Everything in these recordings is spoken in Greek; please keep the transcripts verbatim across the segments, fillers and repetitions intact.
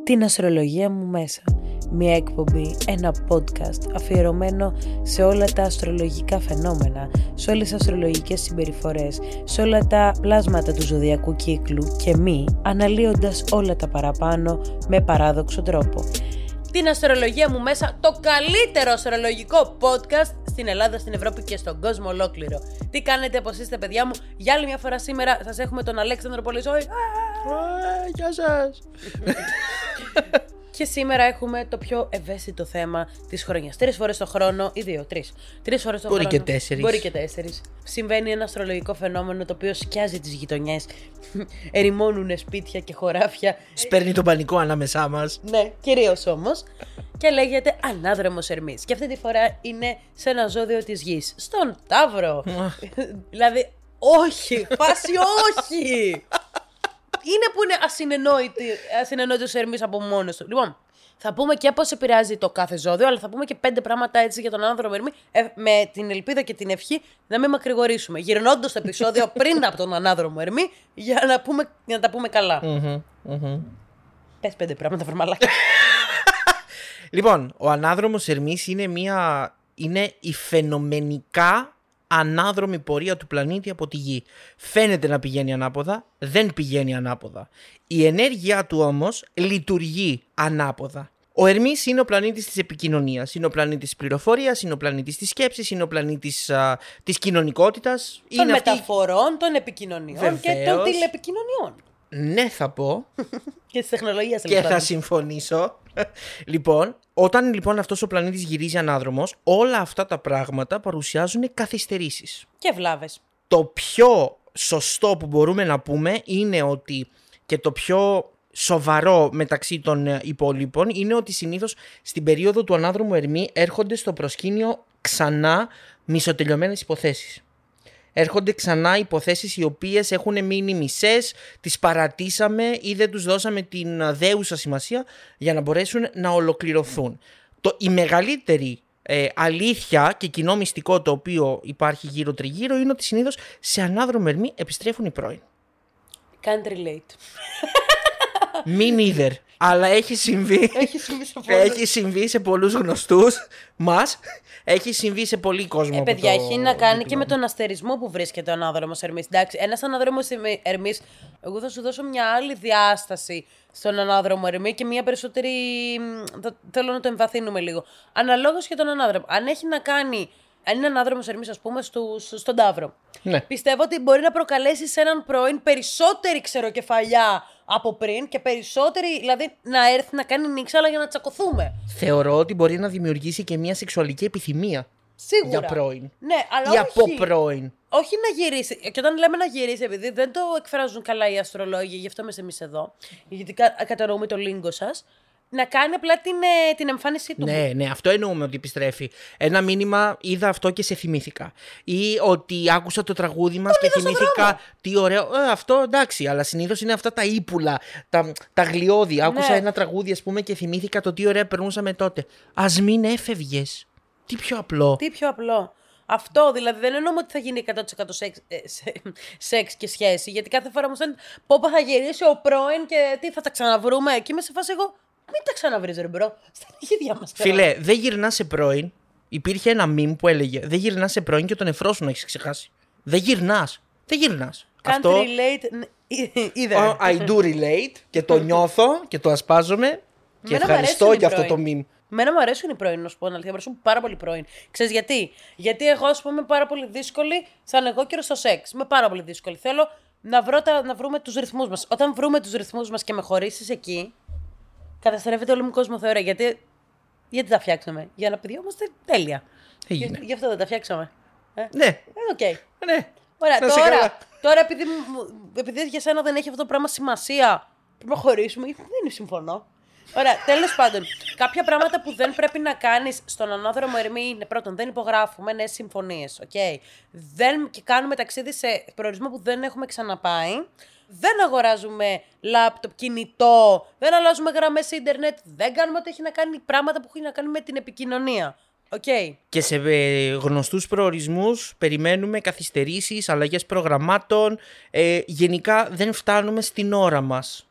την αστρολογία μου μέσα. Μια εκπομπή, ένα podcast αφιερωμένο σε όλα τα αστρολογικά φαινόμενα, σε όλες τις αστρολογικές συμπεριφορές, σε όλα τα πλάσματα του ζωδιακού κύκλου και μη, αναλύοντας όλα τα παραπάνω με παράδοξο τρόπο. Την αστρολογία μου μέσα, το καλύτερο αστρολογικό podcast στην Ελλάδα, στην Ευρώπη και στον κόσμο ολόκληρο. Τι κάνετε, πώς είστε, παιδιά μου? Για άλλη μια φορά σήμερα σας έχουμε τον Αλέξανδρο Πολυζώη. Γεια σας. Και σήμερα έχουμε το πιο ευαίσθητο θέμα της χρονιάς. Τρεις φορές το χρόνο, ή δύο, τρεις. Τρεις φορές το Μπορεί χρόνο. και τέσσερις. Μπορεί και τέσσερις. Συμβαίνει ένα αστρολογικό φαινόμενο το οποίο σκιάζει τις γειτονιές. Ερημώνουνε σπίτια και χωράφια. Σπέρνει το πανικό ανάμεσά μας. Ναι, κυρίως όμως. Και λέγεται Ανάδρομος Ερμής. Και αυτή τη φορά είναι σε ένα ζώδιο της γης. Στον Ταύρο. Δηλαδή, όχι, φάση όχι. Είναι που είναι ασυνεννόητος Ερμής από μόνος του. Λοιπόν, θα πούμε και πώς επηρεάζει το κάθε ζώδιο, αλλά θα πούμε και πέντε πράγματα έτσι για τον Ανάδρομο Ερμή, ε, με την ελπίδα και την ευχή να μην μακρηγορήσουμε. Γυρνώντας το επεισόδιο πριν από τον Ανάδρομο Ερμή, για να, πούμε, για να τα πούμε καλά. Mm-hmm, mm-hmm. Πες πέντε πράγματα, βαρμαλάκι. Λοιπόν, ο Ανάδρομος Ερμής είναι, μια, είναι η φαινομενικά ανάδρομη πορεία του πλανήτη από τη Γη. Φαίνεται να πηγαίνει ανάποδα, δεν πηγαίνει ανάποδα. Η ενέργειά του όμως λειτουργεί ανάποδα. Ο Ερμής είναι ο πλανήτης της επικοινωνίας, είναι ο πλανήτης της πληροφορίας, είναι ο πλανήτης της σκέψης, είναι ο πλανήτης α, της κοινωνικότητας. Των είναι μεταφορών, αυτή... των επικοινωνιών. Βεβαίως. Και των τηλεπικοινωνιών. Ναι, θα πω. Και της τεχνολογίας. Και θα συμφωνήσω. Λοιπόν, όταν λοιπόν αυτός ο πλανήτης γυρίζει ανάδρομος, όλα αυτά τα πράγματα παρουσιάζουν καθυστερήσεις. Και βλάβες. Το πιο σωστό που μπορούμε να πούμε είναι ότι, και το πιο σοβαρό μεταξύ των υπόλοιπων, είναι ότι συνήθως στην περίοδο του Ανάδρομου Ερμή έρχονται στο προσκήνιο ξανά μισοτελειωμένες υποθέσεις. Έρχονται ξανά υποθέσεις οι οποίες έχουν μείνει μισές, τις παρατήσαμε ή δεν τους δώσαμε την δέουσα σημασία για να μπορέσουν να ολοκληρωθούν. Το, η μεγαλύτερη ε, αλήθεια και κοινό μυστικό το οποίο υπάρχει γύρω τριγύρω είναι ότι συνήθως σε Ανάδρομο Ερμή επιστρέφουν οι πρώην. Can't relate. Me neither. Αλλά έχει συμβεί, έχει συμβεί, σε, πολλούς. έχει συμβεί σε πολλούς γνωστούς μας. Έχει συμβεί σε πολύ κόσμο. Ε, παιδιά, το... έχει να κάνει και με τον αστερισμό που βρίσκεται ο Ανάδρομος Ερμής. Εντάξει, ένας Ανάδρομος Ερμής, εγώ θα σου δώσω μια άλλη διάσταση στον Ανάδρομο Ερμή και μια περισσότερη. Θέλω να το εμβαθύνουμε λίγο. Αναλόγως και τον Ανάδρομο. Αν έχει να κάνει. Αν είναι Ανάδρομος Ερμής, ας πούμε, στους, στον Ταύρο. Ναι. Πιστεύω ότι μπορεί να προκαλέσει σε έναν πρώην περισσότερη ξεροκεφαλιά από πριν και περισσότερη, δηλαδή να έρθει να κάνει νίξα, αλλά για να τσακωθούμε. Θεωρώ ότι μπορεί να δημιουργήσει και μια σεξουαλική επιθυμία. Σίγουρα. Για πρώην. Ναι, αλλά ή όχι, από πρώην. Όχι να γυρίσει. Και όταν λέμε να γυρίσει, επειδή δεν το εκφράζουν καλά οι αστρολόγοι, γι' αυτό είμαστε εμείς εδώ, γιατί κα, κατανοούμε το λίγκο σας. Να κάνει απλά την, την εμφάνισή του. Ναι, ναι, αυτό εννοούμε ότι επιστρέφει. Ένα μήνυμα, είδα αυτό και σε θυμήθηκα. Ή ότι άκουσα το τραγούδι μας και θυμήθηκα τι ωραίο. Ε, αυτό εντάξει, αλλά συνήθως είναι αυτά τα ύπουλα, τα, τα γλιώδη. Άκουσα ναι. ένα τραγούδι, ας πούμε, και θυμήθηκα το τι ωραία περνούσαμε τότε. Ας μην έφευγες. Τι πιο απλό. Τι πιο απλό. Αυτό δηλαδή δεν εννοούμε ότι θα γίνει εκατό τοις εκατό σεξ, ε, σεξ και σχέση. Γιατί κάθε φορά μου λένε πω θα γυρίσει ο πρώην και τι θα τα ξαναβρούμε. Και είμαι σε φάση εγώ. Μην τα ξαναβρεις ρε μπρο, στα αρχίδια μας. Φίλε, δεν γυρνάς σε πρώην. Υπήρχε ένα meme που έλεγε δεν γυρνάς σε πρώην και τον εφρό σου να έχεις ξεχάσει. Δεν γυρνάς. Δεν γυρνάς. Can't Αυτό... relate either. Oh, I do relate και το νιώθω και το ασπάζομαι και Μένα ευχαριστώ για αυτό το meme. Μένα μου αρέσουν οι πρώην, να σου πω να αλήθεια. Μου αρέσουν πάρα πολύ πρώην. Ξέρεις γιατί? Γιατί εγώ, ας πούμε, είμαι πάρα πολύ δύσκολη, σαν εγώ καιρο στο σεξ. Είμαι πάρα πολύ δύσκολη. Θέλω να, βρω τα, να βρούμε τους ρυθμούς μας. Όταν βρούμε τους ρυθμούς μας και με χωρίσεις εκεί. Καταστρέφεται όλο μου κόσμο θεωρία. Γιατί, γιατί τα φτιάξαμε? Για να παιδιόμαστε τέλεια. Έγινε. Γι' αυτό δεν τα φτιάξαμε. Ε? Ναι. Ε, okay. Ναι. Ωραία, να τώρα, τώρα επειδή, επειδή για σένα δεν έχει αυτό το πράγμα σημασία, πρέπει να χωρίσουμε. Δεν συμφωνώ. Ωραία, τέλος πάντων. Κάποια πράγματα που δεν πρέπει να κάνεις στον Ανάδρομο Ερμή είναι πρώτον, δεν υπογράφουμε νέες συμφωνίες. Okay. Δεν, και κάνουμε ταξίδι σε προορισμό που δεν έχουμε ξαναπάει. Δεν αγοράζουμε λάπτοπ, κινητό, δεν αλλάζουμε γραμμές ίντερνετ, δεν κάνουμε ό,τι έχει να κάνει πράγματα που έχει να κάνει με την επικοινωνία. Okay. Και σε γνωστούς προορισμούς περιμένουμε καθυστερήσεις, αλλαγές προγραμμάτων. Ε, γενικά δεν φτάνουμε στην ώρα μας.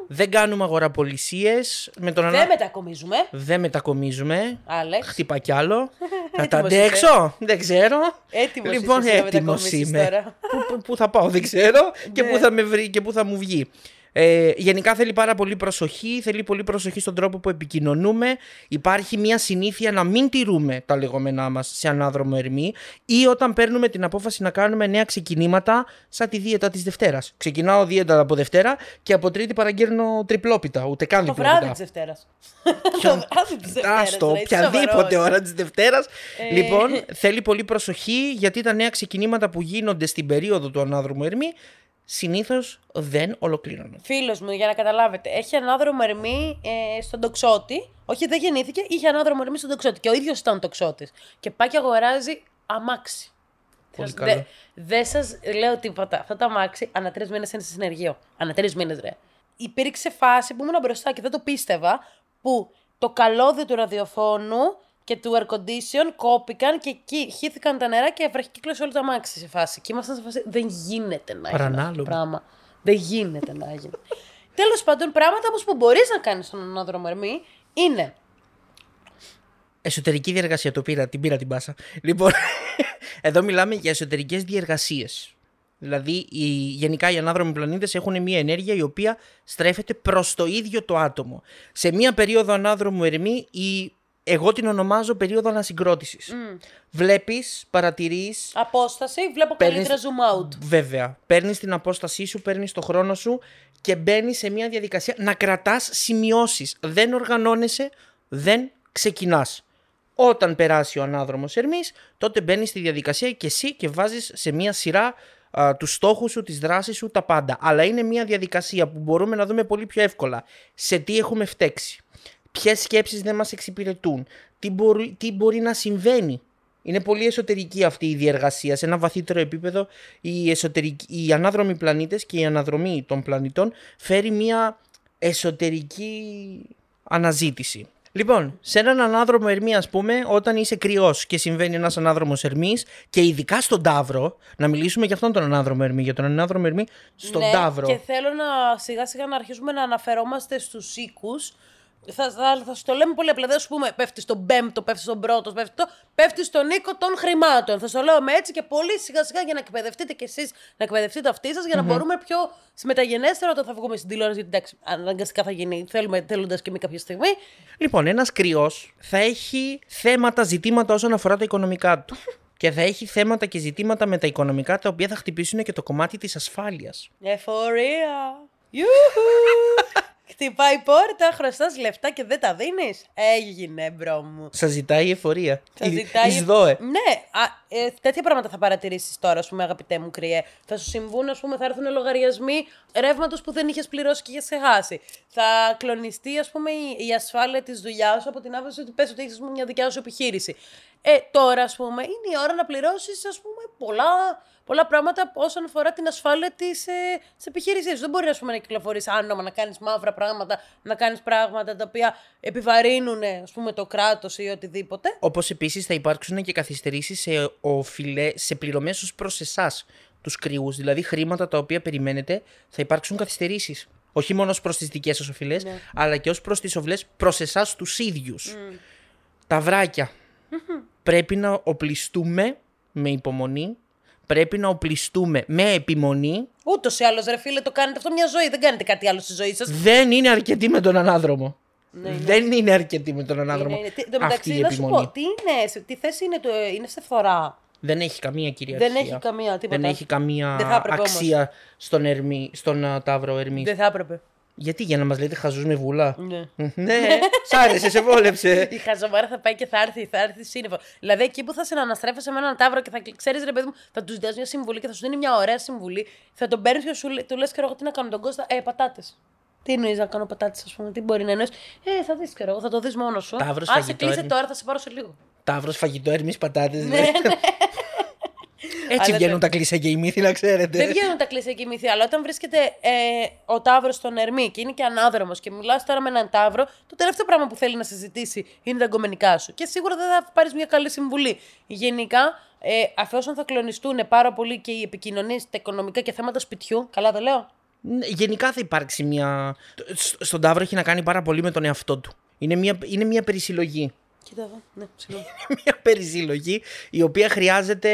Δεν κάνουμε αγοραπολισίες. Με τον Δεν ανα... μετακομίζουμε. Δεν μετακομίζουμε. Άλεξ. Χτυπά κι άλλο. Θα τα αντέξω. Δεν ξέρω. Έτοιμος λοιπόν, έτοιμος είμαι. Τώρα. Πού, πού θα πάω, δεν ξέρω. Και πού θα με βρει και πού θα μου βγει. Ε, γενικά θέλει πάρα πολύ προσοχή, θέλει πολύ προσοχή στον τρόπο που επικοινωνούμε. Υπάρχει μια συνήθεια να μην τηρούμε τα λεγόμενά μας σε ανάδρομο ερμή ή όταν παίρνουμε την απόφαση να κάνουμε νέα ξεκινήματα, σαν τη δίαιτα της Δευτέρας. Ξεκινάω δίαιτα από Δευτέρα και από Τρίτη παραγγέλνω τριπλόπιτα, ούτε καν διπλόπιτα. Το βράδυ της Δευτέρας. Το βράδυ της Δευτέρας. Άστο, οποιαδήποτε ώρα της Δευτέρας. Ε... Λοιπόν, θέλει πολύ προσοχή γιατί τα νέα ξεκινήματα που γίνονται στην περίοδο του ανάδρομου ερμή συνήθως δεν ολοκλήρωνε. Φίλος μου, για να καταλάβετε, έχει ανάδρομο ερμή ε, στον τοξότη. Όχι, δεν γεννήθηκε, είχε ανάδρομο ερμή στον τοξότη. Και ο ίδιος ήταν τοξότης. Και πάει και αγοράζει αμάξι. Δεν δε σας λέω τίποτα. Αυτό το αμάξι ανά τρεις μήνες είναι σε συνεργείο. Ανά τρεις μήνες, ρε. Υπήρξε φάση που ήμουν μπροστά και δεν το πίστευα, που το καλώδιο του ραδιοφώνου και του air condition κόπηκαν και εκεί χύθηκαν τα νερά και βραχικύκλωσε όλο το αμάξι σε φάση. Και ήμασταν σε φάση. Δεν γίνεται να γίνει αυτό το πράγμα. Δεν γίνεται να γίνει. Τέλος πάντων, πράγματα όμως που μπορείς να κάνεις στον ανάδρομο ερμή είναι. Εσωτερική διεργασία. Το πήρα, την πήρα την πάσα. Λοιπόν, εδώ μιλάμε για εσωτερικές διεργασίες. Δηλαδή, οι, γενικά οι ανάδρομοι πλανήτες έχουν μια ενέργεια η οποία στρέφεται προς το ίδιο το άτομο. Σε μια περίοδο ανάδρομου ερμή, η εγώ την ονομάζω περίοδο ανασυγκρότησης. Mm. Βλέπεις, παρατηρείς. Απόσταση, βλέπω παίρνεις, καλύτερα zoom out. Βέβαια. Παίρνεις την απόστασή σου, παίρνεις το χρόνο σου και μπαίνεις σε μια διαδικασία να κρατάς σημειώσεις. Δεν οργανώνεσαι, δεν ξεκινάς. Όταν περάσει ο ανάδρομος ερμής, τότε μπαίνεις στη διαδικασία και εσύ και βάζεις σε μια σειρά α, τους στόχους σου, τις δράσεις σου, τα πάντα. Αλλά είναι μια διαδικασία που μπορούμε να δούμε πολύ πιο εύκολα. Σε τι έχουμε φταίξει. Ποιες σκέψεις δεν μας εξυπηρετούν, τι μπορεί, τι μπορεί να συμβαίνει. Είναι πολύ εσωτερική αυτή η διεργασία. Σε ένα βαθύτερο επίπεδο οι, οι ανάδρομοι πλανήτες και η αναδρομή των πλανητών φέρει μια εσωτερική αναζήτηση. Λοιπόν, σε έναν ανάδρομο ερμή, ας πούμε, όταν είσαι κρυός και συμβαίνει ένας ανάδρομος ερμής και ειδικά στον Ταύρο, να μιλήσουμε για αυτόν τον ανάδρομο ερμή, για τον ανάδρομο ερμή στον ναι, Ταύρο. Και θέλω να σιγά σιγά να αρχίσουμε να αναφερόμαστε στους οίκους. Θα, θα, θα σου το λέμε πολύ απλά. Δεν σου πούμε πέφτει στον πέμπτο, πέφτει στον πρώτο, πέφτει, το, πέφτει στον οίκο των χρημάτων. Θα σου το λέω με έτσι και πολύ σιγά σιγά για να εκπαιδευτείτε κι εσείς, να εκπαιδευτείτε αυτοί σας για να mm-hmm. μπορούμε πιο μεταγενέστερα όταν θα βγούμε στην τηλεόραση. Γιατί εντάξει, αναγκαστικά θα γίνει, θέλουμε θέλοντας και εμείς κάποια στιγμή. Λοιπόν, ένας κρυός θα έχει θέματα, ζητήματα όσον αφορά τα οικονομικά του. Και θα έχει θέματα και ζητήματα με τα οικονομικά τα οποία θα χτυπήσουν και το κομμάτι της ασφάλειας. Εφορία! Χτυπάει πόρτα, χρωστάς λεφτά και δεν τα δίνεις. Έγινε, μπρο μου. Σας ζητάει η εφορία. Σας ζητάει. Εις δώε. Ναι, α, ε, τέτοια πράγματα θα παρατηρήσεις τώρα, ας πούμε, αγαπητέ μου κρυέ. Θα σου συμβούν, ας πούμε, θα έρθουν λογαριασμοί ρεύματος που δεν είχες πληρώσει και είχες ξεχάσει. Θα κλονιστεί, ας πούμε, η, η ασφάλεια της δουλειάς σου από την άποψη ότι πες ότι έχεις μια δικιά σου επιχείρηση. Ε, τώρα, ας πούμε, είναι η ώρα να πληρώσεις, ας πούμε, πολλά. Πολλά πράγματα όσον αφορά την ασφάλεια της, ε, της επιχείρησής σου. Δεν μπορεί ας πούμε, να κυκλοφορείς άνομα, να κάνεις μαύρα πράγματα, να κάνεις πράγματα τα οποία επιβαρύνουν ας πούμε, το κράτος ή οτιδήποτε. Όπως επίσης θα υπάρξουν και καθυστερήσεις σε, οφειλέ, σε πληρωμές ως προς εσάς τους κρυούς. Δηλαδή χρήματα τα οποία περιμένετε θα υπάρξουν καθυστερήσεις. Όχι μόνο ως προς τις δικές σας οφειλές, ναι. αλλά και ως προς τις οφειλές προς εσάς τους ίδιους. Mm. Τα βράκια. Mm-hmm. Πρέπει να οπλιστούμε με υπομονή. Πρέπει να οπλιστούμε με επιμονή. Ούτως ή άλλως, ρε φίλε, το κάνετε αυτό μια ζωή. Δεν κάνετε κάτι άλλο στη ζωή σας. Δεν είναι αρκετή με τον ανάδρομο. Ναι, ναι. Δεν είναι αρκετή με τον ανάδρομο. Είναι, είναι. Αυτή μεταξύ, η να επιμονή. Σου πω, τι είναι, τι θέση είναι, το, είναι σε φθορά. Δεν έχει καμία κυριαρχία. Δεν έχει καμία τίποτα. Δεν έχει καμία αξία στον, ερμή, στον uh, Ταύρο Ερμής. Δεν θα έπρεπε. Γιατί, για να μας λέτε χαζούς με βούλα. Ναι. Ναι, σ' άρεσε, σε βόλεψε. Η χαζομάρα θα πάει και θα έρθει, θα έρθει σύννεφο. Δηλαδή εκεί που θα συναναστρέφεσαι με έναν Ταύρο και θα ξέρεις ρε παιδί μου, θα του ζητάς μια συμβουλή και θα σου δίνει μια ωραία συμβουλή. Θα τον παίρνεις και σου, του λες και εγώ τι να κάνω τον Κώστα. Ε, πατάτες. Τι εννοείς να κάνω πατάτες, ας πούμε, τι μπορεί να εννοείς. Ε, θα δεις και εγώ, θα το δεις μόνος σου. Ταύρος Αν σε κλείσει τώρα, θα σε πάρω σε λίγο. Ταύρος φαγητό, Ερμής πατάτες. Ναι, ναι. Έτσι αλλά βγαίνουν τα κλίσια και οι μύθοι, να ξέρετε. Δεν βγαίνουν τα κλίσια και οι μύθοι, αλλά όταν βρίσκεται ε, ο Ταύρος στον Ερμή και είναι και ανάδρομος και μιλάς τώρα με έναν Ταύρο, το τελευταίο πράγμα που θέλει να συζητήσει είναι τα γκομενικά σου. Και σίγουρα δεν θα πάρεις μια καλή συμβουλή. Γενικά, ε, αφόσον θα κλονιστούν πάρα πολύ και οι επικοινωνίες, τα οικονομικά και θέματα σπιτιού, καλά το λέω. Γενικά θα υπάρξει μια. Στον Ταύρο έχει να κάνει πάρα πολύ με τον εαυτό του. Είναι μια, είναι μια περισυλλογή. Κοίτα εδώ, ναι, συγγνώμη. Μια περισυλλογή η οποία χρειάζεται.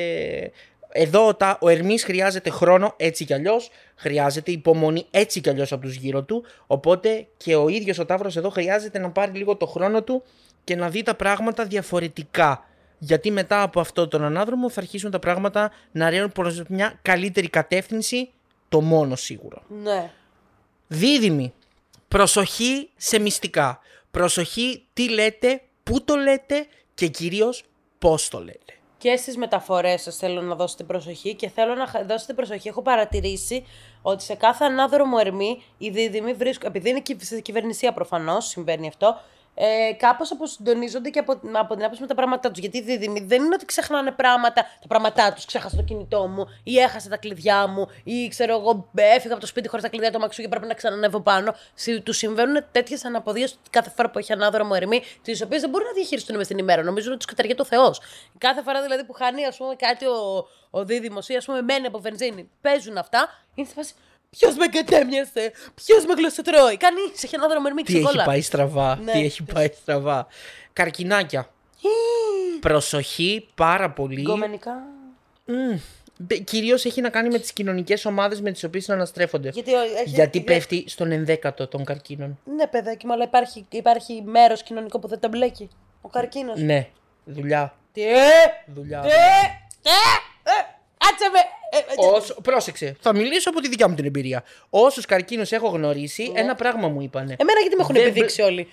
Εδώ ο Ερμής χρειάζεται χρόνο έτσι κι αλλιώς, χρειάζεται υπομονή έτσι κι αλλιώς από τους γύρω του, οπότε και ο ίδιος ο Ταύρος εδώ χρειάζεται να πάρει λίγο το χρόνο του και να δει τα πράγματα διαφορετικά. Γιατί μετά από αυτό τον ανάδρομο θα αρχίσουν τα πράγματα να ρέουν προς μια καλύτερη κατεύθυνση, το μόνο σίγουρο. Ναι. Δίδυμοι, προσοχή σε μυστικά. Προσοχή τι λέτε, πού το λέτε και κυρίως πώς το λέτε. Και στις μεταφορές σας θέλω να δώσετε προσοχή και θέλω να δώσετε προσοχή. Έχω παρατηρήσει ότι σε κάθε ανάδρομο Ερμή οι δίδυμοι βρίσκουν, επειδή είναι στη κυβερνησία προφανώς, συμβαίνει αυτό, ε, κάπως αποσυντονίζονται και από, από την άποψη με τα πράγματά τους. Γιατί οι δίδυμοι δεν είναι ότι ξεχνάνε πράγματα, τα πράγματά τους. Ξέχασα το κινητό μου ή έχασα τα κλειδιά μου ή ξέρω εγώ έφυγα από το σπίτι χωρίς τα κλειδιά του αμαξιού και πρέπει να ξανανεύω πάνω. Τους συμβαίνουν τέτοιες αναποδίες κάθε φορά που έχει ανάδρομο Ερμή, τις οποίες δεν μπορούν να διαχειριστούν μες την ημέρα. Νομίζουν ότι τους καταργεί το Θεός. Κάθε φορά δηλαδή που χάνει ας πούμε, κάτι ο, ο δίδυμος ή ας πούμε μένει από βενζίνη, παίζουν αυτά, είναι στη φάση. Ποιος με κατέμοιασε, ποιος με γλωσσοτρώει. Κανείς έχει ανάδρομο Ερμή. Τι έχει πάει στραβά, ναι, τι έχει πάει στραβά. Καρκινάκια. Προσοχή πάρα πολύ. Γκομενικά. Mm. Κυρίως έχει να κάνει με τις κοινωνικές ομάδες με τις οποίες αναστρέφονται. Γιατί, έχει... Γιατί πέφτει στον ενδέκατο των καρκίνων. Ναι, παιδάκι μου, αλλά υπάρχει, υπάρχει μέρος κοινωνικό που δεν τα μπλέκει. Ο καρκίνος. Ναι, δουλειά. Τι, δουλειά. Τι, τι, άτσε με. Όσο, πρόσεξε, θα μιλήσω από τη δικιά μου την εμπειρία. Όσους καρκίνους έχω γνωρίσει, ναι. ένα πράγμα μου είπανε. Εμένα γιατί με έχουν δεν... επιδείξει όλοι.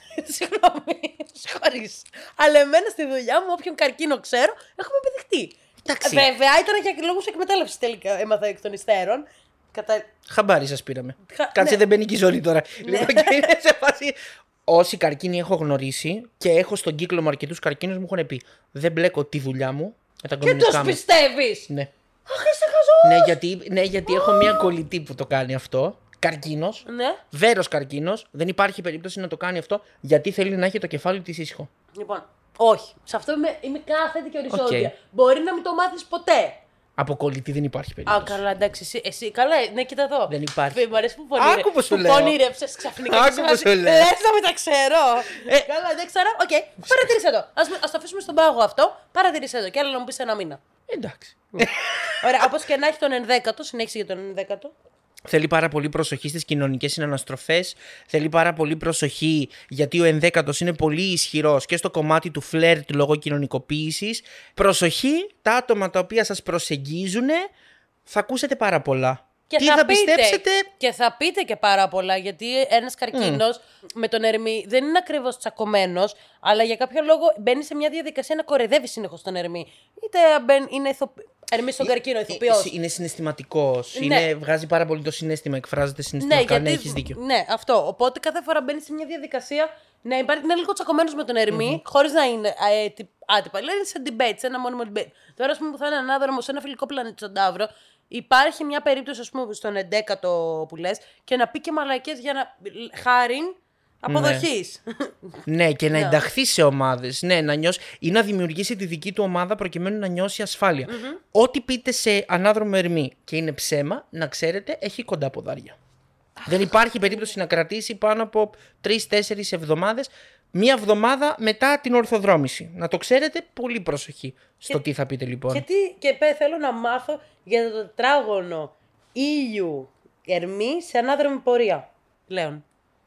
Συγγνώμη, συγχωρείς. Αλλά εμένα στη δουλειά μου, όποιον καρκίνο ξέρω, έχουμε επιδειχτεί. Εντάξει. Βέβαια, ήταν και λόγους εκμετάλλευσης τελικά, έμαθα εκ των υστέρων. Κατα... Χαμπάρι σας πήραμε. Χα... Κάτσε, ναι. δεν μπαίνει και η ζώνη τώρα. Ναι. Λοιπόν, και είναι σε φάση. Όσοι καρκίνοι έχω γνωρίσει και έχω στον κύκλο μου αρκετούς καρκίνους μου έχουν πει: δεν μπλέκω τη δουλειά μου με τα κομμουνικά μου. Και τους πιστεύεις. Ναι. Αχ, είσαι χαζός. Ναι, γιατί, ναι, γιατί έχω μία κολλητή που το κάνει αυτό. Καρκίνος. Ναι. Βέρος καρκίνος. Δεν υπάρχει περίπτωση να το κάνει αυτό γιατί θέλει να έχει το κεφάλι της ήσυχο. Λοιπόν, όχι. Σε αυτό είμαι, είμαι κάθετη και οριζόντια. Okay. Μπορεί να μην το μάθεις ποτέ. Από κολλητή δεν υπάρχει περίπτωση. Α, καλά, εντάξει. Εσύ, εσύ καλά, ναι, κοίτα εδώ. Δεν υπάρχει. Μ' αρέσει που πονήρε. Άκου πως σου λέω. Πονήρεψες ξαφνικά. Άκου πως σου λέω. Λες να μην τα ξέρω. Ε, καλά, εντάξει, άρα, οκ. Okay. Παρατήρησε το. Ας, ας το αφήσουμε στον πάγο αυτό. Παρατήρησε το. Και άλλο να μου πεις ένα μήνα. Εντάξει. Ωραία, όπως και να έχει τον ενδέκατο, συνέχισε για τον ενδέκατο. Θέλει πάρα πολύ προσοχή στις κοινωνικές συναναστροφές. Θέλει πάρα πολύ προσοχή γιατί ο ενδέκατος είναι πολύ ισχυρός και στο κομμάτι του φλερτ λόγω κοινωνικοποίησης. Προσοχή, τα άτομα τα οποία σας προσεγγίζουν θα ακούσετε πάρα πολλά. Και Τι θα, θα πείτε, πιστέψετε. Και θα πείτε και πάρα πολλά, γιατί ένας καρκίνος mm. με τον Ερμή δεν είναι ακριβώς τσακωμένος, αλλά για κάποιο λόγο μπαίνει σε μια διαδικασία να κορεδεύει συνεχώς τον Ερμή. Είτε είναι ηθοποιός. Ερμή στον καρκίνο, ηθοποιός. Είναι συναισθηματικός. Ναι. Είναι, βγάζει πάρα πολύ το συναίσθημα, εκφράζεται συναισθηματικά. Ναι, ναι, έχεις δίκιο. Ναι, αυτό. Οπότε κάθε φορά μπαίνει σε μια διαδικασία να υπάρχει, είναι λίγο τσακωμένος με τον Ερμή, mm-hmm. χωρίς να είναι ε, τυ, άτυπα. Λέει σε debate, σε ένα μόνιμο debate. Τώρα, α πούμε, που θα είναι ανάδρομο σε ένα φιλικό πλανήτη στον Ταύρο, υπάρχει μια περίπτωση, ας πούμε, στον ενδέκατο που λες, και να πει και μαλακές για να. Χάριν αποδοχής. Ναι, ναι και να ενταχθεί σε ομάδες. Ναι, να νιώσει ή να δημιουργήσει τη δική του ομάδα προκειμένου να νιώσει ασφάλεια. Mm-hmm. Ό,τι πείτε σε ανάδρομο Ερμή και είναι ψέμα, να ξέρετε, έχει κοντά ποδάρια. Δεν υπάρχει περίπτωση να κρατήσει πάνω από τρεις-τέσσερις εβδομάδες, μία εβδομάδα μετά την ορθοδρόμηση. Να το ξέρετε, πολύ προσοχή στο και, τι θα πείτε λοιπόν. Και, τι, και πέ, θέλω να μάθω για το τετράγωνο ήλιου Ερμή σε ανάδρομη πορεία. Λέων.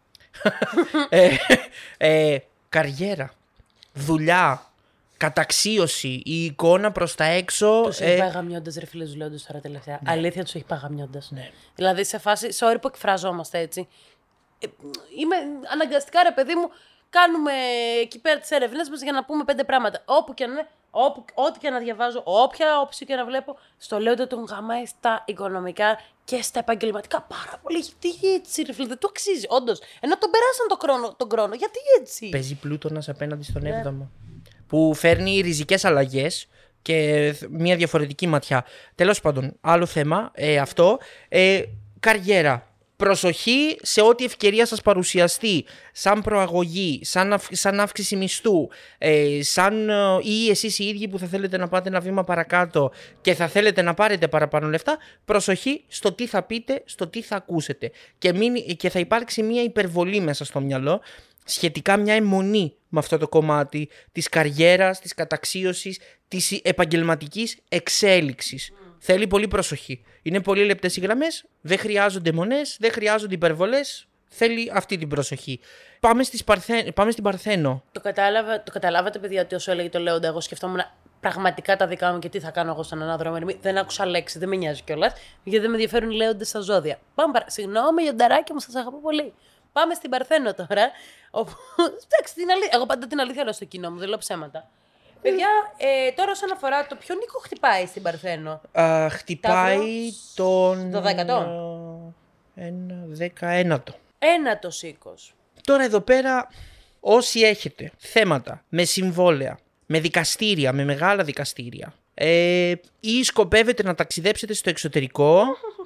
ε, ε, καριέρα, δουλειά, καταξίωση, η εικόνα προς τα έξω. Τους ε... έχει πάει γαμιώντας ρε φίλε ζουλώντας τώρα τελευταία. Ναι. Αλήθεια τους έχει πάει γαμιώντας. Ναι. Δηλαδή σε φάση, sorry που εκφραζόμαστε έτσι. Ε, είμαι αναγκαστικά ρε παιδί μου, κάνουμε εκεί πέρα τις έρευνες μας για να πούμε πέντε πράγματα. Όπου και να, όπου, ό,τι και να διαβάζω, όποια όψη και να βλέπω, στο λέω ότι τον γαμάει στα οικονομικά και στα επαγγελματικά πάρα πολύ. Γιατί έτσι, ρε φίλε, δεν το αξίζει, όντως. Ενώ τον περάσαν τον χρόνο, τον χρόνο. Γιατί έτσι. Παίζει Πλούτονας απέναντι στον ναι. έβδομο. Που φέρνει ριζικές αλλαγές και μια διαφορετική ματιά. Τέλος πάντων, άλλο θέμα, ε, αυτό. Ε, καριέρα. Προσοχή σε ό,τι ευκαιρία σας παρουσιαστεί, σαν προαγωγή, σαν, αυ, σαν αύξηση μισθού, ε, σαν ε, ή εσείς οι ίδιοι που θα θέλετε να πάτε ένα βήμα παρακάτω και θα θέλετε να πάρετε παραπάνω λεφτά, προσοχή στο τι θα πείτε, στο τι θα ακούσετε. Και, μην, και θα υπάρξει μια υπερβολή μέσα στο μυαλό, σχετικά μια αιμονή με αυτό το κομμάτι της καριέρας, της καταξίωσης, της επαγγελματικής εξέλιξης. Mm. Θέλει πολύ προσοχή. Είναι πολύ λεπτές οι γραμμές, δεν χρειάζονται μονές, δεν χρειάζονται υπερβολές. Θέλει αυτή την προσοχή. Πάμε, στις Παρθέ... Πάμε στην Παρθένο. Το, κατάλαβα, το καταλάβατε, παιδιά, ότι όσο έλεγε το Λέοντα, εγώ σκεφτόμουν πραγματικά τα δικά μου και τι θα κάνω εγώ στον ανάδρομο ερμή. Δεν άκουσα λέξη, δεν με νοιάζει κιόλας, γιατί δεν με ενδιαφέρουν οι Λέοντες στα ζώδια. Πάμε παρα... Συγγνώμη, Ιονταράκι μου, σας αγαπώ πολύ. Πάμε στην Παρθένο τώρα. Όπου... Εντάξει, την αλήθεια. Εγώ πάντα την αλήθεια λέω στο κοινό μου, δεν λέω ψέματα. Παιδιά, ε, τώρα όσον αφορά το ποιον οίκο χτυπάει στην Παρθένο. Uh, χτυπάει τον. Το δέκατο. Ένα, δεκαένατο. Ένατος οίκος. Τώρα εδώ πέρα, όσοι έχετε θέματα με συμβόλαια, με δικαστήρια, με μεγάλα δικαστήρια, ε, ή σκοπεύετε να ταξιδέψετε στο εξωτερικό,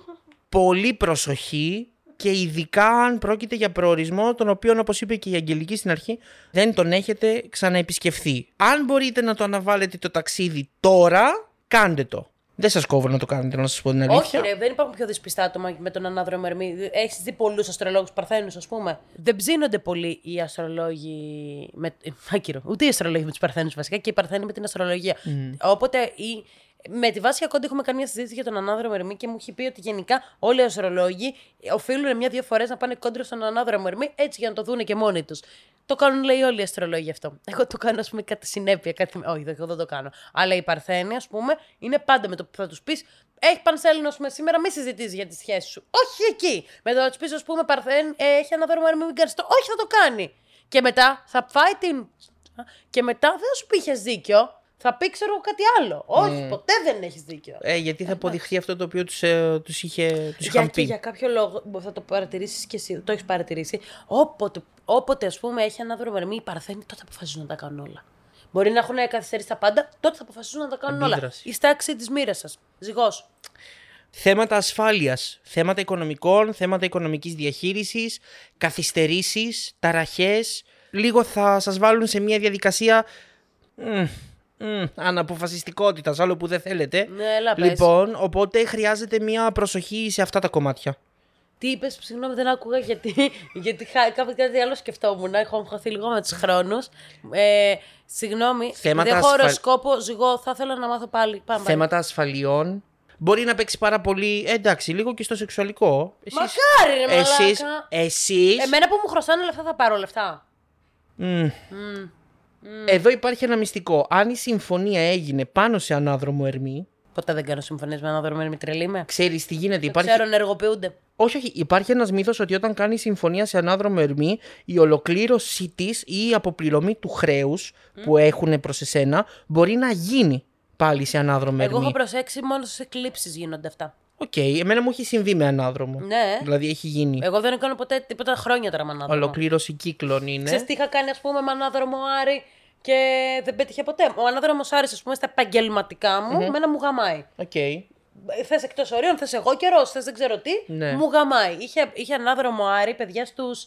πολύ προσοχή. Και ειδικά αν πρόκειται για προορισμό, τον οποίο, όπως είπε και η Αγγελική στην αρχή, δεν τον έχετε ξαναεπισκεφθεί. Αν μπορείτε να το αναβάλλετε το ταξίδι τώρα, κάντε το. Δεν σας κόβω να το κάνετε, να σας πω την αλήθεια. Όχι, ρε, δεν υπάρχουν πιο δυσπιστά άτομα με τον ανάδρομο ερμή. Έχεις δει πολλούς αστρολόγους Παρθένους, ας πούμε. Δεν ψήνονται πολύ οι αστρολόγοι. Με... Άκυρο. Ούτε οι αστρολόγοι με τους Παρθένους βασικά και οι Παρθένοι με την αστρολογία. Mm. Οπότε η... Με τη Βάσια Κόντι έχουμε κάνει μια συζήτηση για τον ανάδρομο ερμή και μου έχει πει ότι γενικά όλοι οι αστρολόγοι οφείλουν μια-δύο φορές να πάνε κόντρα στον ανάδρομο ερμή, έτσι για να το δούνε και μόνοι τους. Το κάνουν, λέει, όλοι οι αστρολόγοι αυτό. Εγώ το κάνω, ας πούμε, κατά συνέπεια. Κάτι... Όχι, εγώ δεν το κάνω. Αλλά οι Παρθένοι, ας πούμε, είναι πάντα με το που θα τους πεις, έχει Πανσέλινο, ας πούμε, σήμερα μη συζητήσεις για τις σχέσεις σου. Όχι εκεί. Με το να τους πεις, ας πούμε, Παρθέν, έχει ανάδρομο ερμή, μην κάνεις το. Όχι, θα το κάνει. Και μετά θα φάει την. Και μετά δεν θα σου πει, είχες δίκιο. Θα πει, ξέρω, κάτι άλλο. Όχι, mm. ποτέ δεν έχεις δίκιο. Ε, γιατί θα αποδειχθεί αυτό το οποίο τους, ε, τους, είχε, τους για, είχαν πει. Για κάποιο λόγο, θα το παρατηρήσεις και εσύ, το έχεις παρατηρήσει. Όποτε, όποτε ας πούμε, έχει ανάδρομο ερμή, οι Παρθένοι τότε αποφασίζουν να τα κάνουν όλα. Μπορεί να έχουν καθυστερήσει τα πάντα, τότε θα αποφασίζουν να τα κάνουν Αντίδραση. όλα. Η στάξη της μοίρας σας. Ζυγός. Θέματα ασφάλειας, θέματα οικονομικών, θέματα οικονομικής διαχείρισης, καθυστερήσεις, ταραχές. Λίγο θα σας βάλουν σε μια διαδικασία. Mm. Mm, αναποφασιστικότητα, άλλο που δεν θέλετε. Ναι, έλα, λοιπόν, οπότε χρειάζεται μια προσοχή σε αυτά τα κομμάτια. Τι είπες, συγγνώμη, δεν άκουγα γιατί, γιατί κάποιο κάτι άλλο σκεφτόμουν. Έχω χαθεί λίγο με τους χρόνους. Ε, συγγνώμη, θέματα δεν έχω ασφα... οροσκόπο, ζυγό, θα ήθελα να μάθω πάλι. Πάμε, θέματα πάλι. Ασφαλιών. Μπορεί να παίξει πάρα πολύ, ε, εντάξει, λίγο και στο σεξουαλικό. Εσείς, μακάρι, ρε μαλάκα. Εσείς, εσείς... Εμένα που μου χρωστάνε λεφτά θα πάρω λεφτά. Mm. Mm. Mm. Εδώ υπάρχει ένα μυστικό. Αν η συμφωνία έγινε πάνω σε ανάδρομο ερμή. Ποτέ δεν κάνω συμφωνίες με ανάδρομο ερμή, τρελή με. Ξέρεις τι γίνεται. Το υπάρχει... ξέρω, ενεργοποιούνται. Όχι, όχι. Υπάρχει ένας μύθος ότι όταν κάνει συμφωνία σε ανάδρομο ερμή, η ολοκλήρωσή της ή η αποπληρωμή του χρέους mm. που έχουν προς εσένα μπορεί να γίνει πάλι σε ανάδρομο ερμή. Εγώ έχω προσέξει μόνο στις εκλήψεις γίνονται αυτά. Οκ, okay, εμένα μου έχει συμβεί με ανάδρομο. Ναι. Δηλαδή έχει γίνει. Εγώ δεν έκανα ποτέ τίποτα χρόνια τώρα με ανάδρομο. Ολοκλήρωση κύκλων είναι. Ξέρεις τι είχα κάνει, ας πούμε, με ανάδρομο Άρη και δεν πέτυχε ποτέ. Ο ανάδρομος Άρης, ας πούμε, στα επαγγελματικά μου, mm-hmm. μένα μου γαμάει. Okay. Θες εκτός ορίων, θες εγώ καιρός, θες δεν ξέρω τι, ναι. μου γαμάει. Είχε, είχε ανάδρομο Άρη, παιδιά, στους.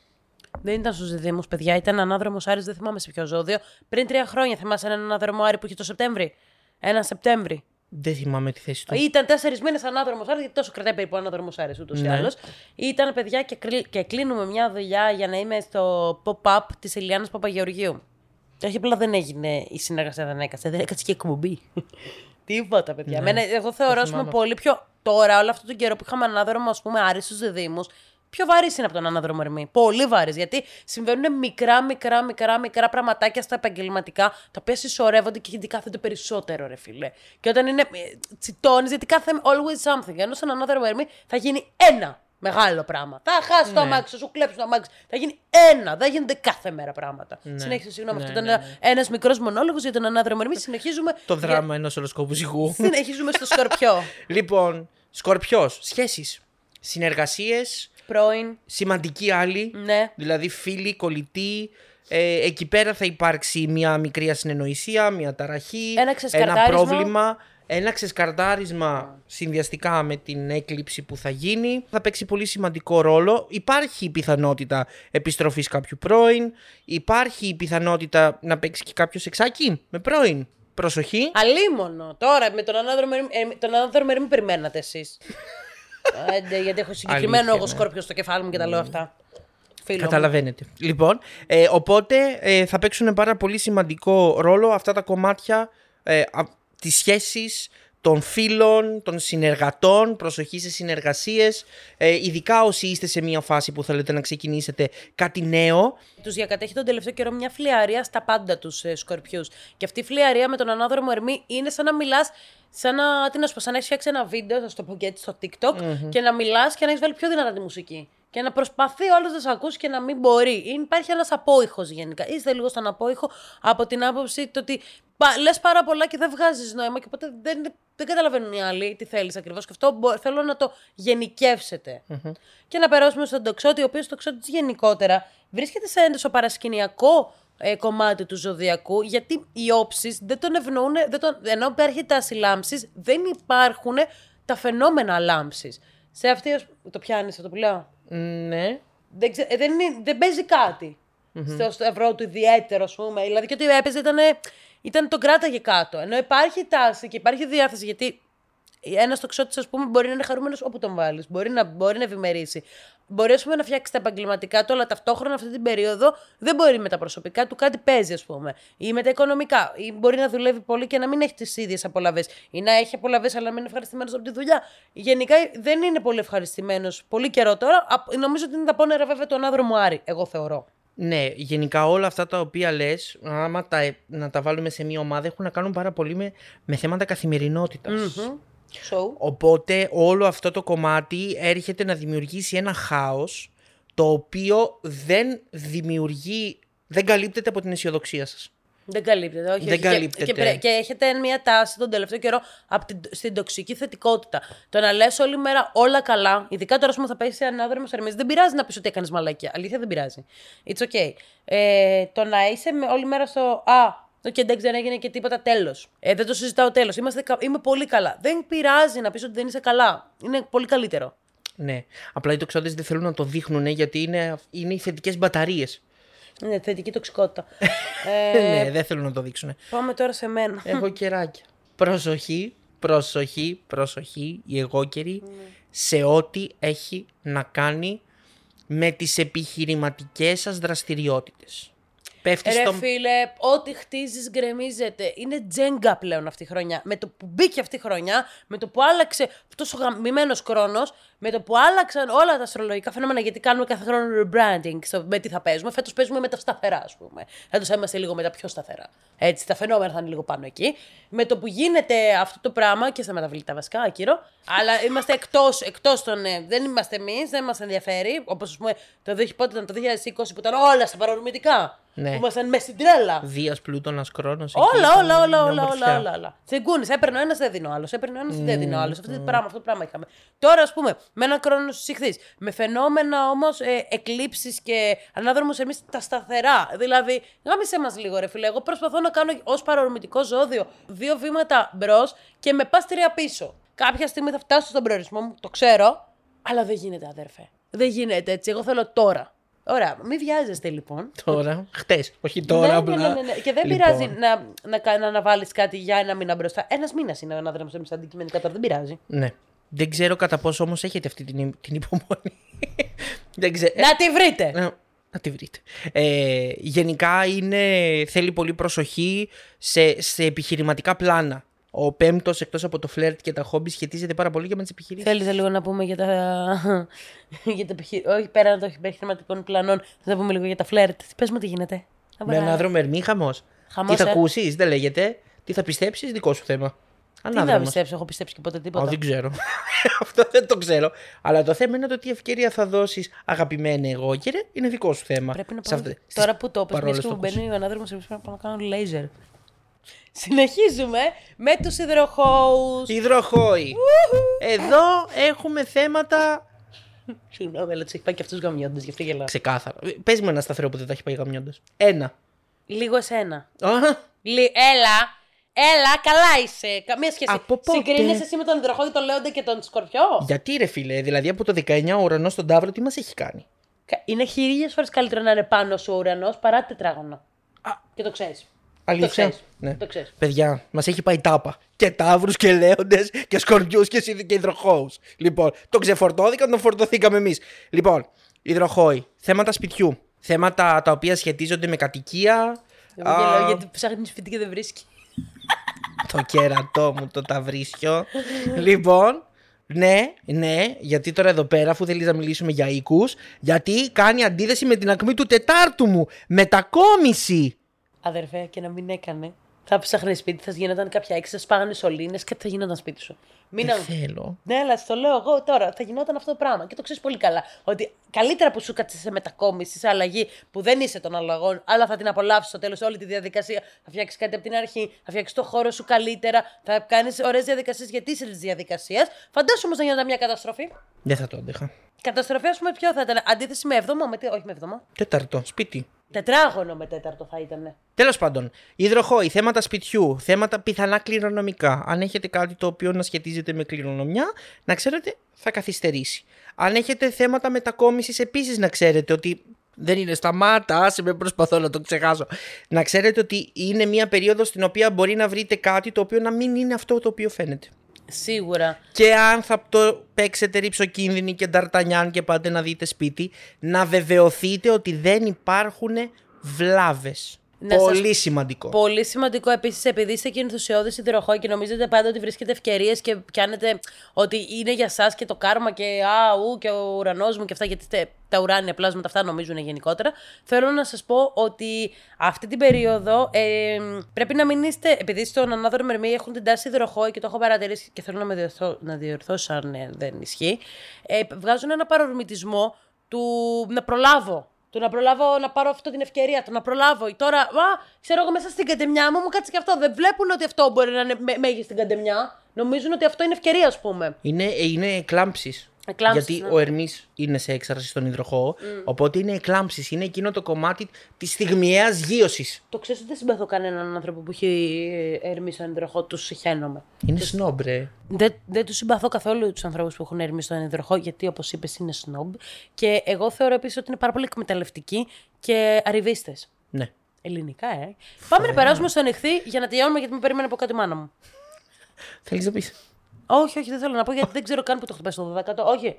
Δεν ήταν στους διδήμους, παιδιά, ήταν ανάδρομος Άρης, δεν θυμάμαι σε ποιο ζώδιο. Πριν τρία χρόνια θυμάσαι έναν ανάδρομο Άρη που είχε το Σεπτέμβρη. Ένα Σεπτέμβρη. Δεν θυμάμαι τη θέση του. Ήταν τέσσερις μήνες ανάδρομος Άρης, γιατί τόσο κρατάει περίπου ανάδρομος Άρης ούτως ή άλλως. Ήταν, παιδιά, και, κλει... και κλείνουμε μια δουλειά για να είμαι στο pop-up της Ηλιάννας Παπαγεωργίου. Όχι, απλά δεν έγινε η συνεργασία, δεν έκατσε, δεν έκατσε και εκπομπή. Τίποτα, παιδιά. Ναι. Μένα, εγώ θεωρώ πούμε, πολύ πιο. Τώρα, όλο αυτόν τον καιρό που είχαμε ανάδρομο, ας πούμε, Άρη στους διδήμους, πιο βαρύ είναι από τον ανάδρομο ερμή. Πολύ βαρύ. Γιατί συμβαίνουν μικρά, μικρά, μικρά, μικρά πραγματάκια στα επαγγελματικά, τα οποία συσσωρεύονται και γιατί κάθεται περισσότερο, ρε φίλε. Και όταν είναι. Τσιτώνει, γιατί κάθε. Always something. Ενώ στον ανάδρομο ερμή θα γίνει ένα μεγάλο πράγμα. Θα χάσει ναι. το αμάξι, θα σου κλέψει το αμάξι. Θα γίνει ένα. Δεν γίνονται κάθε μέρα πράγματα. Ναι. Συνέχισε, συγγνώμη, ναι, αυτό ναι, ήταν ναι. ένας μικρός μονόλογος για τον ανάδρομο ερμή. Συνεχίζουμε. Το δράμα για... ενός οροσκόπου ζυγού. Συνεχίζουμε στο Σκορπιό. Λοιπόν, Σκορπιός, σχέσεις, συνεργασίες. Πρώην. Σημαντικοί άλλοι. Ναι. Δηλαδή φίλοι, κολλητοί. Ε, εκεί πέρα θα υπάρξει μια μικρή ασυνεννοησία, μια ταραχή, ένα, ένα πρόβλημα. Ένα ξεσκαρτάρισμα συνδυαστικά με την έκλειψη που θα γίνει θα παίξει πολύ σημαντικό ρόλο. Υπάρχει η πιθανότητα επιστροφής κάποιου πρώην. Υπάρχει η πιθανότητα να παίξει και κάποιο σεξάκι με πρώην. Προσοχή. Αλίμονο. Τώρα με τον ανάδρομο ε, τον ανάδρομο μην περιμένατε εσείς. ε, γιατί έχω συγκεκριμένο Αλήθεια, εγώ ναι. σκόρπιο στο κεφάλι μου και τα λέω αυτά. Φίλο Καταλαβαίνετε. Μου. Λοιπόν, ε, οπότε ε, θα παίξουν πάρα πολύ σημαντικό ρόλο αυτά τα κομμάτια ε, τις σχέσεις των φίλων, των συνεργατών, προσοχή σε συνεργασίες, ε, ειδικά όσοι είστε σε μια φάση που θέλετε να ξεκινήσετε κάτι νέο. Τους διακατέχει τον τελευταίο καιρό μια φλιαρία στα πάντα τους ε, σκορπιούς. Και αυτή η φλιαρία με τον ανάδρομο Ερμή είναι σαν να μιλάς, σαν να, τι να σου πω, σαν να έχεις φτιάξει ένα βίντεο, θα σου το πω και έτσι, στο TikTok, mm-hmm. και να μιλάς και να έχεις βάλει πιο δυνατά τη μουσική. Και να προσπαθεί ο άλλος να σε ακούσει και να μην μπορεί. Υπάρχει ένας απόϊχος γενικά. Είστε λίγο στον απόϊχο από την άποψη το ότι λες πάρα πολλά και δεν βγάζεις νόημα και οπότε δεν, δεν καταλαβαίνουν οι άλλοι τι θέλεις ακριβώς. Και αυτό θέλω να το γενικεύσετε. Mm-hmm. Και να περάσουμε στον τοξότη, ο οποίος τοξότης γενικότερα βρίσκεται σε εντοσοπαρασκηνιακό ε, κομμάτι του ζωδιακού, γιατί οι όψεις δεν τον ευνοούν, δεν τον, ενώ υπάρχει τα λάμψης, δεν υπάρχουν τα φαινόμενα λάμψης. Σε αυτή, το πιάνεις αυτό που λέω. Ναι. Δεν, ξε, δεν, είναι, δεν παίζει κάτι mm-hmm. στο, στο ευρώ του ιδιαίτερο, ας πούμε. Δηλαδή και ότι έπαιζε ήταν, ήταν τον κράταγε κάτω. Ενώ υπάρχει τάση και υπάρχει διάθεση, γιατί ένας τοξότης, ας πούμε, μπορεί να είναι χαρούμενος όπου τον βάλεις. Μπορεί να, μπορεί να ευημερήσει. Μπορεί, ας πούμε, να φτιάξει τα επαγγελματικά του, αλλά ταυτόχρονα αυτή την περίοδο δεν μπορεί με τα προσωπικά του, κάτι παίζει, ας πούμε. Ή με τα οικονομικά. Ή μπορεί να δουλεύει πολύ και να μην έχει τις ίδιες απολαυές. Ή να έχει απολαυές, αλλά να μην είναι ευχαριστημένος από τη δουλειά. Γενικά δεν είναι πολύ ευχαριστημένος πολύ καιρό τώρα. Νομίζω ότι είναι τα πόνερα, βέβαια, του ανάδρομου Άρη, εγώ θεωρώ. Ναι, γενικά όλα αυτά τα οποία λες, άμα τα, να τα βάλουμε σε μία ομάδα, έχουν να κάνουν πάρα πολύ με, με θέματα καθημερινότητας. Mm-hmm. So. Οπότε όλο αυτό το κομμάτι έρχεται να δημιουργήσει ένα χάος, το οποίο δεν δημιουργεί, δεν καλύπτεται από την αισιοδοξία σας. Δεν καλύπτεται, όχι. Δεν όχι. καλύπτεται. Και, και, και έχετε μια τάση τον τελευταίο καιρό από την, στην τοξική θετικότητα. Το να λες όλη μέρα όλα καλά, ειδικά τώρα που θα πέσει σε ανάδρομο Ερμής, δεν πειράζει να πεις ότι έκανες μαλακία. Αλήθεια δεν πειράζει. It's okay. Ε, το να είσαι όλη μέρα στο Α, και εντάξει, δεν έγινε και τίποτα, τέλος. Ε, δεν το συζητάω, τέλος. Είμαι πολύ καλά. Δεν πειράζει να πεις ότι δεν είσαι καλά. Είναι πολύ καλύτερο. Ναι. Απλά οι τοξότες δεν θέλουν να το δείχνουν, γιατί είναι, είναι οι θετικές μπαταρίες. Είναι θετική τοξικότητα. ε, ναι, δεν θέλουν να το δείξουν. Πάμε τώρα σε μένα. Έχω κεράκια. Προσοχή, προσοχή, προσοχή, οι εγώκεροι, mm. σε ό,τι έχει να κάνει με τις επιχειρηματικές σας δραστηριότητες. Ρε στο... φίλε, ό,τι χτίζεις γκρεμίζεται. Είναι τζέγκα πλέον αυτή η χρονιά. Με το που μπήκε αυτή η χρονιά, με το που άλλαξε αυτός ο γαμημένος χρόνος, με το που άλλαξαν όλα τα αστρολογικά φαινόμενα, γιατί κάνουμε κάθε χρόνο rebranding στο με τι θα παίζουμε. Φέτος παίζουμε με τα σταθερά, ας πούμε. Φέτος είμαστε λίγο με τα πιο σταθερά. Έτσι, τα φαινόμενα θα είναι λίγο πάνω εκεί. Με το που γίνεται αυτό το πράγμα, και στα μεταβλητά βασικά, άκυρο, αλλά είμαστε εκτός, εκτός των. Ε, δεν είμαστε εμείς, δεν μας ενδιαφέρει. Όπως ας πούμε το, πότε ήταν, το δύο χιλιάδες είκοσι που ήταν όλα στα παρορμητικά. Ναι. Που ήμασταν μέσα στην τρέλα. Δίας Πλούτονας Κρόνος. Όλα, όλα, όλα, όλα, όλα, όλα, όλα. Τσιγκούνης, έπαιρνε ο ένας, δεν δίνει ο άλλος. Έπαιρνε ο ένας, mm. δεν δίνει ο άλλος. Αυτό, mm. πράγμα, αυτό το πράγμα είχαμε. Τώρα, ας πούμε, με έναν χρόνο στους ηχθείς. Με φαινόμενα όμως ε, εκλήψεις και ανάδρομους εμείς τα σταθερά. Δηλαδή, γάμισε μας λίγο, ρε φίλε. Εγώ προσπαθώ να κάνω ως παρορμητικό ζώδιο δύο βήματα μπρος και με πας τρία πίσω. Κάποια στιγμή θα φτάσω στον προορισμό μου, το ξέρω, αλλά δεν γίνεται, αδέρφε. Δεν γίνεται έτσι. Εγώ θέλω τώρα. Ωραία, μην βιάζεστε λοιπόν. Τώρα, χτες, όχι τώρα ναι, απλά. Ναι, ναι, ναι. Και δεν λοιπόν. πειράζει να, να, να, να βάλεις κάτι για ένα μήνα μπροστά. Ένας μήνας είναι να δρέμεις εμείς αντικειμενικά τώρα, δεν πειράζει. Ναι. Δεν ξέρω κατά πόσο όμως έχετε αυτή την, την υπομονή. δεν ξέρω. Να τη βρείτε! Να, να τη βρείτε. Ε, γενικά είναι, θέλει πολύ προσοχή σε, σε επιχειρηματικά πλάνα. Ο πέμπτος, εκτός από το φλερτ και τα χόμπι, σχετίζεται πάρα πολύ και με τις επιχειρήσεις. Θέλεις λίγο να πούμε για τα. για τα επιχει... Όχι, πέραν των επιχειρηματικών πλανών, θα να πούμε λίγο για τα φλερτ. Πες μου τι γίνεται. Με ανάδρομο Ερμή, χαμός. Χαμός. Τι θα ε? ακούσεις, δεν λέγεται. Τι θα πιστέψεις, δικό σου θέμα. Ανάδρομος. Τι θα πιστέψω, έχω πιστέψει και ποτέ τίποτα. Oh, δεν ξέρω. Αυτό δεν το ξέρω. Αλλά το θέμα είναι το τι ευκαιρία θα δώσεις, αγαπημένη εγώ, κύριε, είναι δικό σου θέμα. Πρέπει να πω. Αυτή... Τώρα που το πες, μια και μου μπαίνει ο ανάδρομος Ερμή, πρέπει να κάνω λέιζερ. Συνεχίζουμε με τους υδροχόους. Υδροχόοι. Εδώ έχουμε θέματα. Συγγνώμη, αλλά τους έχει πάει και αυτούς γαμιώντας, γι' αυτό γελάω. Ξεκάθαρα. Πες μου ένα σταθερό που δεν τα έχει πάει γαμιώντας. Ένα. Λίγο εσένα. Uh-huh. Λι... Έλα. Έλα, καλά είσαι. Καμία σχέση. Από πότε? Συγκρίνεσαι εσύ με τον υδροχόη, τον Λέοντα και τον Σκορπιό. Γιατί ρε φίλε, δηλαδή από το δεκαεννιά ο ουρανός στον Ταύρο τι μας έχει κάνει. Είναι χίλιες φορές καλύτερο να είναι πάνω σου ο ουρανός παρά τετράγωνο. Α. Και το ξέρεις. Αλήθεια. Το ξέρεις. Ναι. Το ξέρεις. Παιδιά, μας έχει πάει τάπα. Και Ταύρους και Λέοντες και Σκορπιούς και, και υδροχόους. Λοιπόν, τον ξεφορτώθηκαν, τον φορτωθήκαμε εμείς. Λοιπόν, υδροχόοι, θέματα σπιτιού. Θέματα τα οποία σχετίζονται με κατοικία. Εγώ γελάω γιατί ψάχνει σπίτι και δεν βρίσκει. Το κέρατό μου το ταυρίσιο. Λοιπόν, ναι, ναι, γιατί τώρα εδώ πέρα, αφού θέλεις να μιλήσουμε για οίκους, γιατί κάνει αντίθεση με την ακμή του Τετάρτου μου. Μετακόμιση. Αδερφέ, και να μην έκανε. Θα ψάχνε σπίτι, θα γίνονταν κάποια έξι, θα σπάγανε σωλήνες και θα γινόταν σπίτι σου. Μην Δεν θέλω. Ναι, αλλά στο λέω εγώ τώρα, θα γινόταν αυτό το πράγμα. Και το ξέρεις πολύ καλά. Ότι καλύτερα που σου κάτσεις σε μετακόμιση, σε αλλαγή που δεν είσαι των αλλαγών, αλλά θα την απολαύσεις στο τέλος όλη τη διαδικασία. Θα φτιάξεις κάτι από την αρχή, θα φτιάξεις το χώρο σου καλύτερα, θα κάνεις ωραίες διαδικασίες γιατί είσαι της διαδικασίας. Φαντάσου όμως να γινόταν μια καταστροφή. Δεν θα το άντεχα. Καταστροφή, ας πούμε, ποιο θα ήταν. Αντίθεση με έβδομο, με τι, όχι με έβδομο. Τέταρτο, σπίτι. Τετράγωνο με τέταρτο θα ήταν. Τέλος πάντων, υδροχόοι, θέματα σπιτιού, θέματα πιθανά κληρονομικά. Αν έχετε κάτι το οποίο να σχετίζεται με κληρονομιά, να ξέρετε θα καθυστερήσει. Αν έχετε θέματα μετακόμισης, επίσης να ξέρετε ότι δεν είναι σταμάτα, άσε με προσπαθώ να το ξεχάσω. Να ξέρετε ότι είναι μια περίοδος στην οποία μπορεί να βρείτε κάτι το οποίο να μην είναι αυτό το οποίο φαίνεται. Σίγουρα. Και αν θα το παίξετε ρίψοκίνδυνοι και νταρτανιάν και πάτε να δείτε σπίτι, να βεβαιωθείτε ότι δεν υπάρχουν βλάβες. Να πολύ σας... σημαντικό. Πολύ σημαντικό επίσης, επειδή είστε και ενθουσιώδες υδροχόοι και νομίζετε πάντα ότι βρίσκετε ευκαιρίες και πιάνετε ότι είναι για σας και το κάρμα και α, ου, και ο ουρανός μου και αυτά, γιατί τα ουράνια πλάσματα αυτά νομίζουν γενικότερα. Θέλω να σας πω ότι αυτή την περίοδο ε, πρέπει να μην είστε, επειδή στον ανάδωρο Ερμή έχουν την τάση υδροχόοι και το έχω παρατηρήσει και θέλω να με διορθώ, να διορθώσω αν ε, δεν ισχύει, ε, βγάζουν ένα παρορμητισμό του να προλάβω. Το να προλάβω να πάρω αυτή την ευκαιρία, το να προλάβω. Τώρα, α, ξέρω εγώ μέσα στην καντεμιά μου, μου κάτσε και αυτό. Δεν βλέπουν ότι αυτό μπορεί να είναι μέγιστη στην καντεμιά. Νομίζουν ότι αυτό είναι ευκαιρία, ας πούμε. Είναι, είναι εκλάμψεις. Εκλάμψεις, γιατί ναι. ο Ερμής είναι σε έξαρση στον υδροχόο. Mm. Οπότε είναι εκλάμψεις. Είναι εκείνο το κομμάτι της στιγμιαίας γείωσης. Το ξέρεις ότι δεν συμπαθώ κανέναν άνθρωπο που έχει Ερμή στον υδροχόο, του συχαίνομαι. Είναι σνόμπ, ρε. Δεν, δεν του συμπαθώ καθόλου τους ανθρώπους που έχουν Ερμή στον υδροχόο, γιατί όπως είπες είναι σνόμπ. Και εγώ θεωρώ επίσης ότι είναι πάρα πολύ εκμεταλλευτικοί και arrivistες. Ναι. Ελληνικά, ε. Πάμε να περάσουμε στον εχθή για να τελειώνουμε, γιατί με περίμενε από κάτι η μάνα μου. Θέλεις να πεις? Όχι, όχι, δεν θέλω να πω γιατί δεν ξέρω καν που το χτυπάει στο δωδεκάτο. Όχι.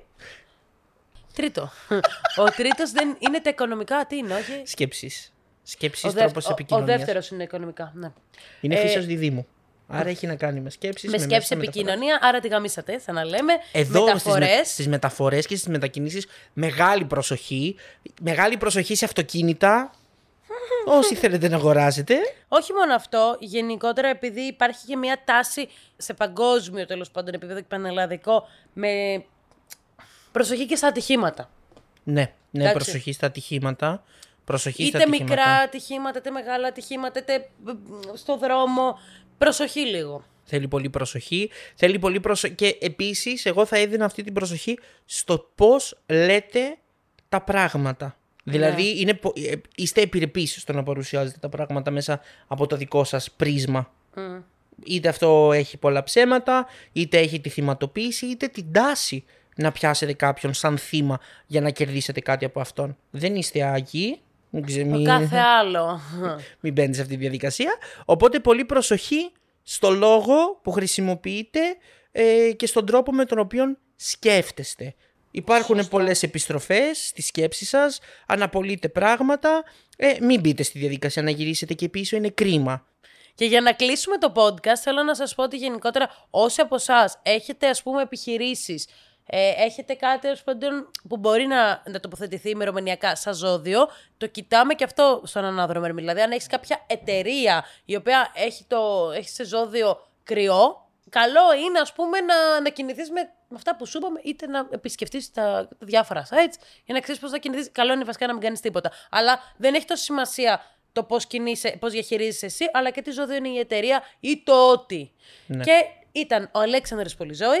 Τρίτο. Ο τρίτος δεν είναι τα οικονομικά, τι είναι, όχι. Σκέψεις. Σκέψεις, δεύ... τρόπος ο, επικοινωνίας. Ο δεύτερος είναι οικονομικά, ναι. Είναι ε... φύσεως διδήμου. Άρα έχει να κάνει με σκέψεις. Με, με σκέψη επικοινωνία, άρα τη γαμίσατε, θα να λέμε. Εδώ μεταφορές. Στις, με, στις μεταφορές και στις μετακινήσεις, μεγάλη προσοχή. Μεγάλη προσοχή σε αυτοκίνητα. Όσοι θέλετε να αγοράσετε. Όχι μόνο αυτό, γενικότερα επειδή υπάρχει και μια τάση σε παγκόσμιο τέλος πάντων επίπεδο και πανελλαδικό με προσοχή και στα ατυχήματα. Ναι, ναι, Κάτσε. προσοχή στα ατυχήματα. Προσοχή Είτε στα ατυχήματα. μικρά ατυχήματα, είτε μεγάλα ατυχήματα, είτε στο δρόμο. Προσοχή λίγο. Θέλει πολύ προσοχή. Θέλει πολύ προσοχή. Και επίσης, εγώ θα έδινα αυτή την προσοχή στο πώς λέτε τα πράγματα. Δηλαδή, Ναι. είναι, είστε επιρρεπείς στο να παρουσιάζετε τα πράγματα μέσα από το δικό σας πρίσμα. Mm. Είτε αυτό έχει πολλά ψέματα, είτε έχει τη θυματοποίηση, είτε την τάση να πιάσετε κάποιον σαν θύμα για να κερδίσετε κάτι από αυτόν. Δεν είστε άγιοι. Το κάθε άλλο. Μην μπαίνετε σε αυτή τη διαδικασία. Οπότε πολύ προσοχή στο λόγο που χρησιμοποιείτε ε, και στον τρόπο με τον οποίο σκέφτεστε. Υπάρχουν Σωστό. πολλές επιστροφές στη σκέψη σας, αναπολύτε πράγματα, ε, μην μπείτε στη διαδικασία να γυρίσετε και πίσω, είναι κρίμα. Και για να κλείσουμε το podcast, θέλω να σας πω ότι γενικότερα όσοι από εσάς έχετε ας πούμε επιχειρήσεις, ε, έχετε κάτι ας πούμε, που μπορεί να, να τοποθετηθεί ημερομηνιακά σαν ζώδιο, το κοιτάμε και αυτό στον ανάδρομο Ερμή. Δηλαδή, αν έχεις κάποια εταιρεία η οποία έχει, το, έχει σε ζώδιο κρυό, καλό είναι ας πούμε να, να κινηθείς με, με αυτά που σου είπαμε, είτε να επισκεφτείς τα, τα διάφορα sites για να ξέρεις πώς θα κινηθείς. Καλό είναι βασικά να μην κάνεις τίποτα. Αλλά δεν έχει τόσο σημασία το πώς κινείσαι, πώς διαχειρίζεσαι εσύ, αλλά και τι ζώδιο είναι η εταιρεία ή το ότι. Ναι. Και ήταν ο Αλέξανδρος Πολυζώης.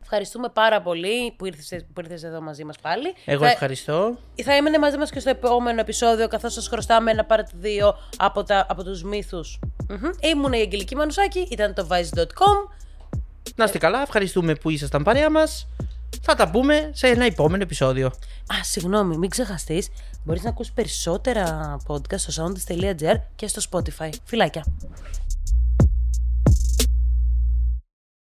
Ευχαριστούμε πάρα πολύ που ήρθες, που ήρθες εδώ μαζί μας πάλι. Εγώ θα, ευχαριστώ. Θα έμενε μαζί μας και στο επόμενο επεισόδιο, καθώς σας χρωστάμε ένα part δύο από, τα, από τους μύθους. Mm-hmm. Ήμουν η Αγγελική Μανουσάκη, ήταν το vice τελεία com. Να είστε καλά, ευχαριστούμε που ήσασταν παρέα μας. Θα τα πούμε σε ένα επόμενο επεισόδιο. Α, συγγνώμη, μην ξεχαστείς, μπορείς να ακούσεις περισσότερα podcast στο soundist τελεία gr και στο Spotify. Φιλάκια.